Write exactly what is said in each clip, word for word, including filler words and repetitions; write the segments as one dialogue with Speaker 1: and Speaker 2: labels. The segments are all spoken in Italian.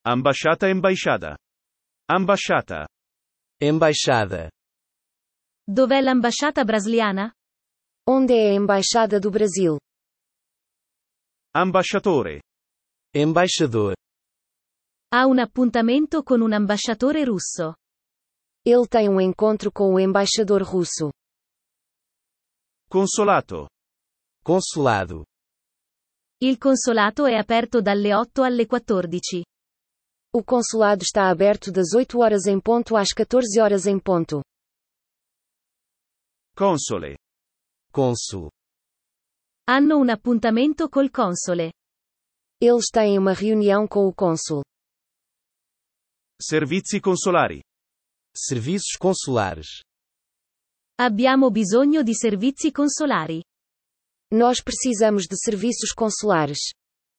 Speaker 1: Ambasciata embaixada. Ambasciata.
Speaker 2: Embaixada.
Speaker 3: Dov'è l'ambasciata brasiliana?
Speaker 4: Onde é a Embaixada do Brasil?
Speaker 1: Ambasciatore.
Speaker 2: Embaixador.
Speaker 3: Ha un appuntamento con un ambasciatore russo.
Speaker 4: Ele tem um encontro com o embaixador russo.
Speaker 1: Consolato.
Speaker 2: Consulado.
Speaker 3: Il consolato è aperto dalle otto alle quattordici.
Speaker 4: O consulado está aberto das oito horas em ponto às quatorze horas em ponto.
Speaker 1: Console.
Speaker 2: Cônsul.
Speaker 3: Hanno un appuntamento col console.
Speaker 4: Eles têm uma reunião com o cônsul.
Speaker 1: Servizi consolari.
Speaker 2: Serviços consulares.
Speaker 3: Abbiamo bisogno di servizi consolari.
Speaker 4: Nós precisamos de serviços consulares.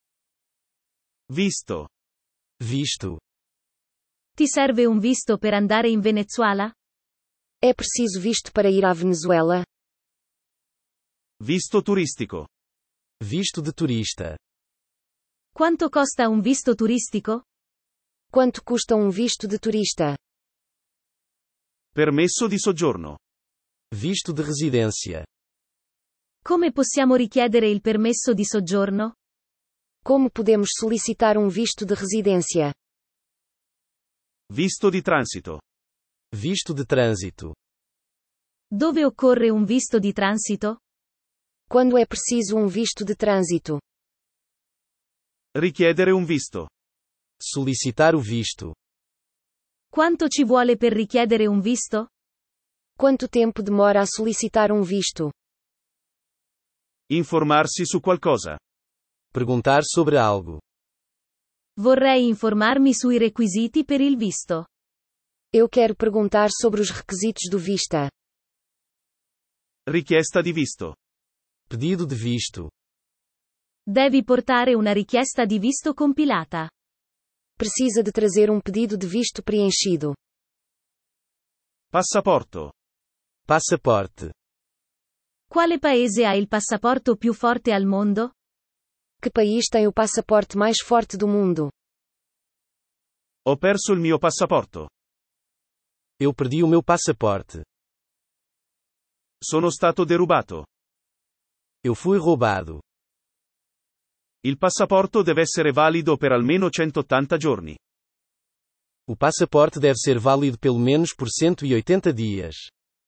Speaker 1: Visto.
Speaker 2: Visto.
Speaker 3: Ti serve un visto per andare in Venezuela?
Speaker 4: É preciso visto para ir à Venezuela?
Speaker 1: Visto turistico.
Speaker 2: Visto de turista.
Speaker 3: Quanto costa un visto turistico?
Speaker 4: Quanto custa um visto de turista?
Speaker 1: Permesso di soggiorno.
Speaker 2: Visto de residência.
Speaker 3: Come possiamo richiedere il permesso di soggiorno?
Speaker 4: Como podemos solicitar um visto de residência?
Speaker 1: Visto di transito.
Speaker 2: Visto de trânsito.
Speaker 3: Dove occorre un visto di transito?
Speaker 4: Quando é preciso um visto de trânsito?
Speaker 1: Richiedere un visto.
Speaker 2: Solicitar o visto.
Speaker 3: Quanto ci vuole per richiedere un visto?
Speaker 4: Quanto tempo demora a solicitar um visto?
Speaker 1: Informarsi su qualcosa.
Speaker 2: Perguntar sobre algo.
Speaker 3: Vorrei informarmi sui requisiti per il visto.
Speaker 4: Eu quero perguntar sobre os requisitos do vista.
Speaker 1: Richiesta di visto.
Speaker 2: Pedido de visto.
Speaker 3: Devi portare una richiesta di visto compilata.
Speaker 4: Precisa de trazer um pedido de visto preenchido.
Speaker 1: Passaporto.
Speaker 2: Passaporte.
Speaker 3: Quale paese ha il passaporto più forte al mondo?
Speaker 4: Que país tem o passaporte mais forte do mundo?
Speaker 1: Ho perso il mio passaporto.
Speaker 2: Eu perdi o meu passaporte.
Speaker 1: Sono stato derubato.
Speaker 2: Eu fui roubado.
Speaker 1: Il passaporto deve essere valido per almeno centottanta giorni.
Speaker 2: O passaporte deve ser válido pelo menos por cento e oitenta dias.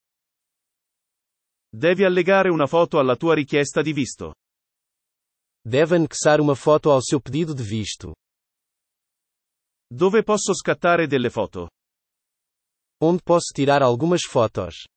Speaker 1: Devi allegare una foto alla tua richiesta di visto.
Speaker 2: Deve anexar uma foto ao seu pedido de visto.
Speaker 1: Dove posso scattare delle foto?
Speaker 2: Onde posso tirar algumas fotos?